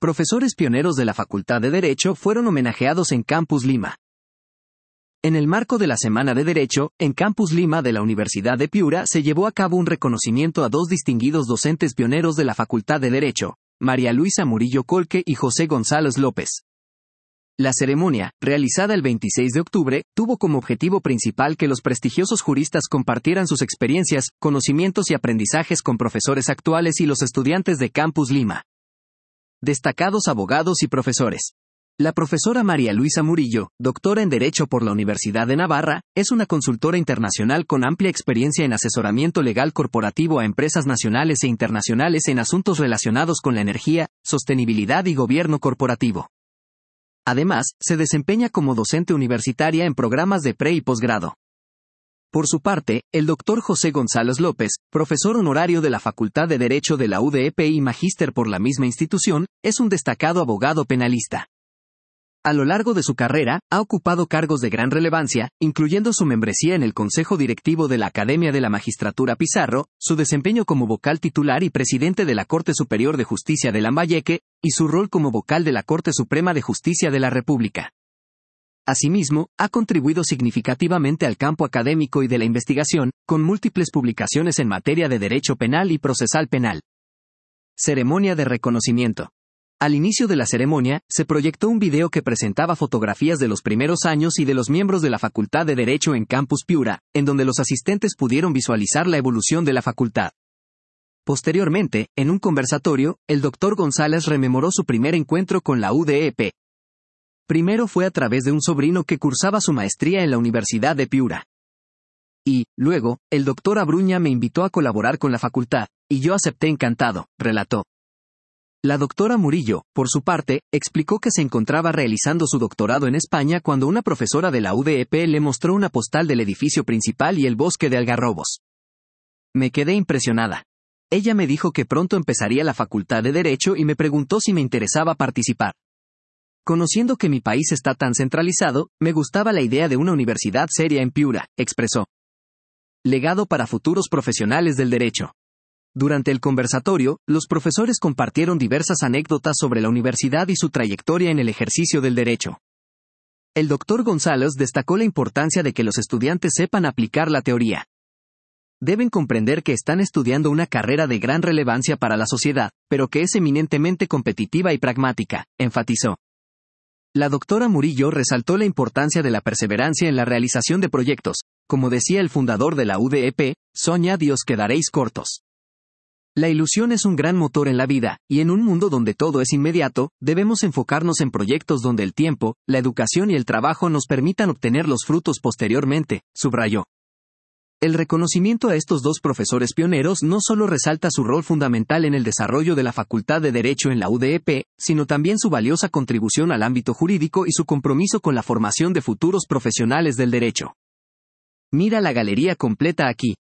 profesores pioneros de la Facultad de Derecho fueron homenajeados en Campus Lima. En el marco de la Semana de Derecho, en Campus Lima de la Universidad de Piura se llevó a cabo un reconocimiento a dos distinguidos docentes pioneros de la Facultad de Derecho, María Luisa Murillo Colque y José González López. La ceremonia, realizada el 26 de octubre, tuvo como objetivo principal que los prestigiosos juristas compartieran sus experiencias, conocimientos y aprendizajes con profesores actuales y los estudiantes de Campus Lima. Destacados abogados y profesores. La profesora María Luisa Murillo, doctora en Derecho por la Universidad de Navarra, es una consultora internacional con amplia experiencia en asesoramiento legal corporativo a empresas nacionales e internacionales en asuntos relacionados con la energía, sostenibilidad y gobierno corporativo. Además, se desempeña como docente universitaria en programas de pre y posgrado. Por su parte, el doctor José González López, profesor honorario de la Facultad de Derecho de la UDEP y magíster por la misma institución, es un destacado abogado penalista. A lo largo de su carrera, ha ocupado cargos de gran relevancia, incluyendo su membresía en el Consejo Directivo de la Academia de la Magistratura Pizarro, su desempeño como vocal titular y presidente de la Corte Superior de Justicia de Lambayeque, y su rol como vocal de la Corte Suprema de Justicia de la República. Asimismo, ha contribuido significativamente al campo académico y de la investigación, con múltiples publicaciones en materia de derecho penal y procesal penal. Ceremonia de reconocimiento. Al inicio de la ceremonia, se proyectó un video que presentaba fotografías de los primeros años y de los miembros de la Facultad de Derecho en Campus Piura, en donde los asistentes pudieron visualizar la evolución de la facultad. Posteriormente, en un conversatorio, el doctor González rememoró su primer encuentro con la UDEP. Primero fue a través de un sobrino que cursaba su maestría en la Universidad de Piura. Y, luego, el doctor Abruña me invitó a colaborar con la facultad, y yo acepté encantado, relató. La doctora Murillo, por su parte, explicó que se encontraba realizando su doctorado en España cuando una profesora de la UDEP le mostró una postal del edificio principal y el bosque de algarrobos. Me quedé impresionada. Ella me dijo que pronto empezaría la Facultad de Derecho y me preguntó si me interesaba participar. Conociendo que mi país está tan centralizado, me gustaba la idea de una universidad seria en Piura, expresó. Legado para futuros profesionales del derecho. Durante el conversatorio, los profesores compartieron diversas anécdotas sobre la universidad y su trayectoria en el ejercicio del derecho. El doctor González destacó la importancia de que los estudiantes sepan aplicar la teoría. Deben comprender que están estudiando una carrera de gran relevancia para la sociedad, pero que es eminentemente competitiva y pragmática, enfatizó. La doctora Murillo resaltó la importancia de la perseverancia en la realización de proyectos. Como decía el fundador de la UDEP, soñad y os quedaréis cortos. La ilusión es un gran motor en la vida, y en un mundo donde todo es inmediato, debemos enfocarnos en proyectos donde el tiempo, la educación y el trabajo nos permitan obtener los frutos posteriormente, subrayó. El reconocimiento a estos dos profesores pioneros no solo resalta su rol fundamental en el desarrollo de la Facultad de Derecho en la UDEP, sino también su valiosa contribución al ámbito jurídico y su compromiso con la formación de futuros profesionales del derecho. Mira la galería completa aquí.